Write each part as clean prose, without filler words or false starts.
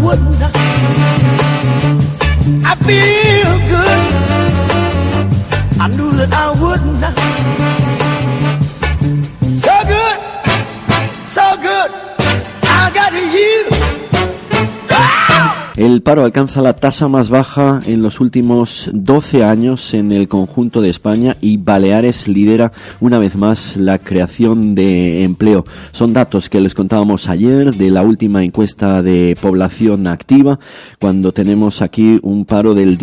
wouldn't. I feel good. I knew that I wouldn't. So good, so good. I got you. El paro alcanza la tasa más baja en los últimos 12 años en el conjunto de España y Baleares lidera una vez más la creación de empleo. Son datos que les contábamos ayer de la última encuesta de población activa, cuando tenemos aquí un paro del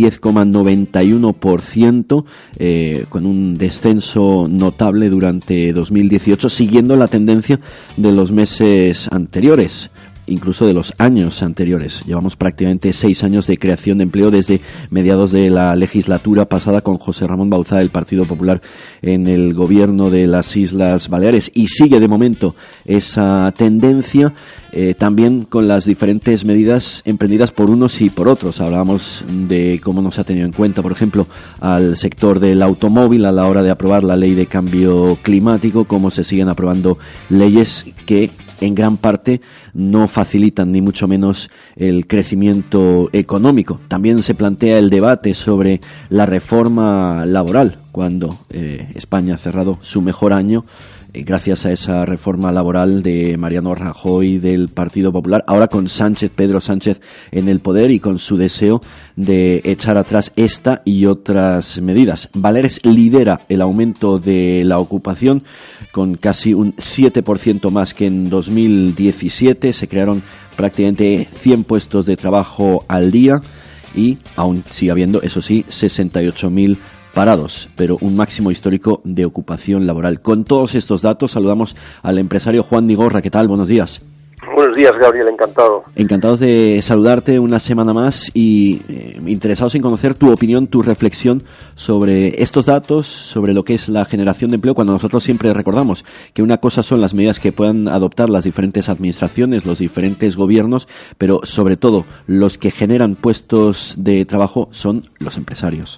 10,91%, con un descenso notable durante 2018, siguiendo la tendencia de los meses anteriores, incluso de los años anteriores. Llevamos prácticamente 6 años de creación de empleo desde mediados de la legislatura pasada con José Ramón Bauzá del Partido Popular en el gobierno de las Islas Baleares, y sigue de momento esa tendencia, también con las diferentes medidas emprendidas por unos y por otros. Hablábamos de cómo no se ha tenido en cuenta, por ejemplo, al sector del automóvil a la hora de aprobar la ley de cambio climático, cómo se siguen aprobando leyes que en gran parte no facilitan ni mucho menos el crecimiento económico. También se plantea el debate sobre la reforma laboral, cuando España ha cerrado su mejor año gracias a esa reforma laboral de Mariano Rajoy del Partido Popular, ahora con Pedro Sánchez en el poder y con su deseo de echar atrás esta y otras medidas. Baleares lidera el aumento de la ocupación con casi un 7% más que en 2017. Se crearon prácticamente 100 puestos de trabajo al día y aún sigue habiendo, eso sí, 68.000 parados, pero un máximo histórico de ocupación laboral. Con todos estos datos saludamos al empresario Juan Nigorra. ¿Qué tal? Buenos días. Buenos días, Gabriel, encantado. Encantados de saludarte una semana más y interesados en conocer tu opinión, tu reflexión sobre estos datos, sobre lo que es la generación de empleo, cuando nosotros siempre recordamos que una cosa son las medidas que puedan adoptar las diferentes administraciones, los diferentes gobiernos, pero sobre todo los que generan puestos de trabajo son los empresarios.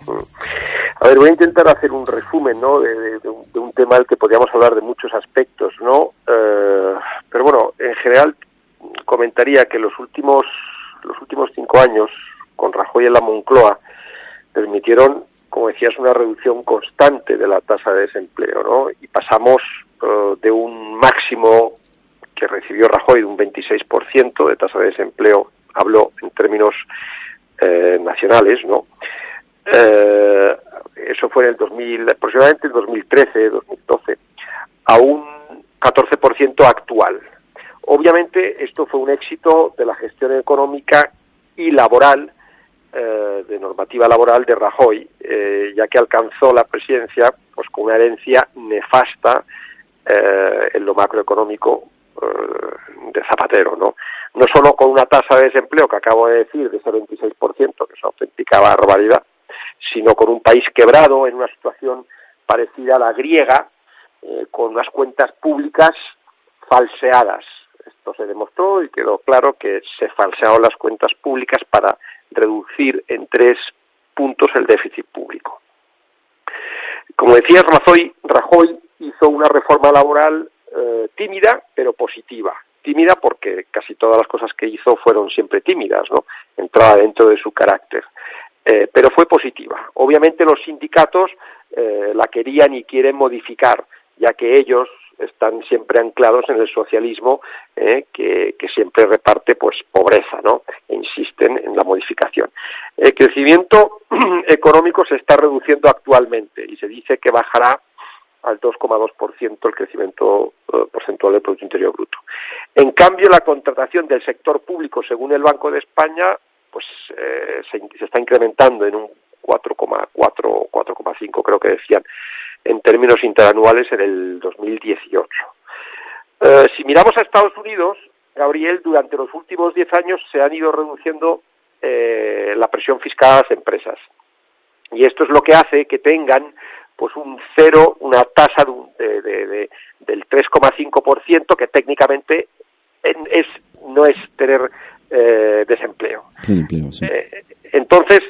A ver, voy a intentar hacer un resumen, ¿no?, de un tema del que podríamos hablar de muchos aspectos, ¿no? Pero bueno, en general comentaría que los últimos 5 años con Rajoy en la Moncloa permitieron, como decías, una reducción constante de la tasa de desempleo, ¿no? Y pasamos de un máximo que recibió Rajoy de un 26% de tasa de desempleo, hablo en términos nacionales, ¿no? Eso fue en el aproximadamente en 2013, 2012, a un 14% actual. Obviamente esto fue un éxito de la gestión económica y laboral, de normativa laboral de Rajoy, ya que alcanzó la presidencia pues con una herencia nefasta en lo macroeconómico de Zapatero, ¿no? No solo con una tasa de desempleo que acabo de decir de ese 26%, que es una auténtica barbaridad, sino con un país quebrado, en una situación parecida a la griega, con unas cuentas públicas falseadas. Esto se demostró y quedó claro que se falsearon las cuentas públicas para reducir en 3 puntos el déficit público. Como decías, Rajoy hizo una reforma laboral tímida, pero positiva. Tímida porque casi todas las cosas que hizo fueron siempre tímidas, ¿no? Entraba dentro de su carácter. Pero fue positiva. Obviamente los sindicatos la querían y quieren modificar, ya que ellos están siempre anclados en el socialismo, que siempre reparte pues pobreza, ¿no? E insisten en la modificación. El crecimiento económico se está reduciendo actualmente y se dice que bajará al 2,2% el crecimiento porcentual del Producto Interior Bruto. En cambio, la contratación del sector público, según el Banco de España, pues se está incrementando en un 4,4, 4,5 creo que decían, en términos interanuales en el 2018. Si miramos a Estados Unidos, Gabriel, durante los últimos 10 años se han ido reduciendo la presión fiscal a las empresas. Y esto es lo que hace que tengan pues una tasa del 3,5%, que técnicamente no es tener desempleo. Sí. Entonces,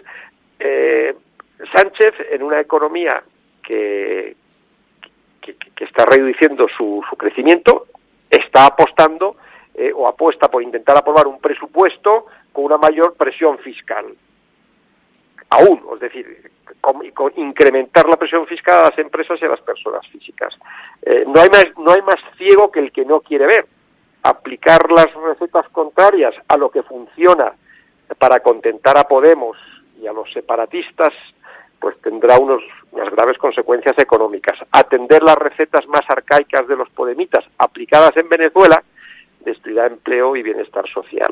Sánchez, en una economía que está reduciendo su crecimiento, está apostando o apuesta por intentar aprobar un presupuesto con una mayor presión fiscal. Aún, es decir, con incrementar la presión fiscal a las empresas y a las personas físicas. No hay más ciego que el que no quiere ver. Aplicar las recetas contrarias a lo que funciona para contentar a Podemos y a los separatistas, pues tendrá unas graves consecuencias económicas. Atender las recetas más arcaicas de los podemitas aplicadas en Venezuela destruirá empleo y bienestar social.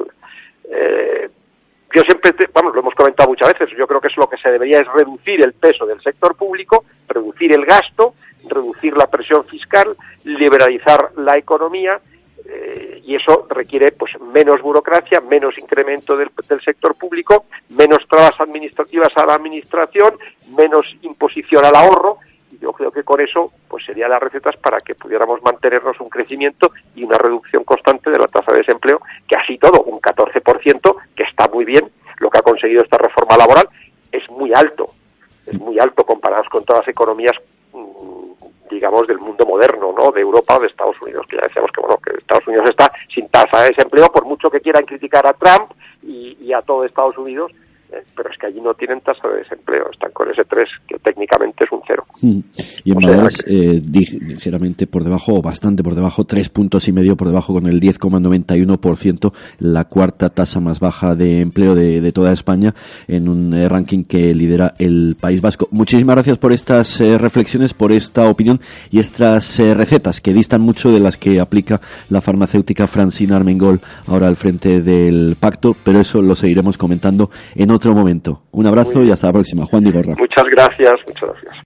Yo siempre, lo hemos comentado muchas veces, yo creo que es lo que se debería es reducir el peso del sector público, reducir el gasto, reducir la presión fiscal, liberalizar la economía, y eso requiere pues menos burocracia, menos incremento del sector público, menos trabas administrativas a la administración, menos imposición al ahorro. Y yo creo que con eso pues serían las recetas para que pudiéramos mantenernos un crecimiento y una reducción constante de la tasa de desempleo, que así todo, un 14%, que está muy bien. Lo que ha conseguido esta reforma laboral es muy alto comparados con todas las economías digamos del mundo moderno, ¿no? De Europa o de Estados Unidos, que ya decíamos que Estados Unidos está sin tasa de desempleo, por mucho que quieran criticar a Trump y a todo Estados Unidos, pero es que allí no tienen tasa de desempleo, están con ese 3, que técnicamente es un 0. Y en Baleares ligeramente por debajo, o bastante por debajo, 3,5 puntos por debajo, con el 10,91%, la cuarta tasa más baja de empleo de toda España, en un ranking que lidera el País Vasco. Muchísimas gracias por estas reflexiones, por esta opinión y estas recetas que distan mucho de las que aplica la farmacéutica Francina Armengol, ahora al frente del pacto, pero eso lo seguiremos comentando en otro momento. Un abrazo y hasta la próxima. Juan Digorra. Muchas gracias.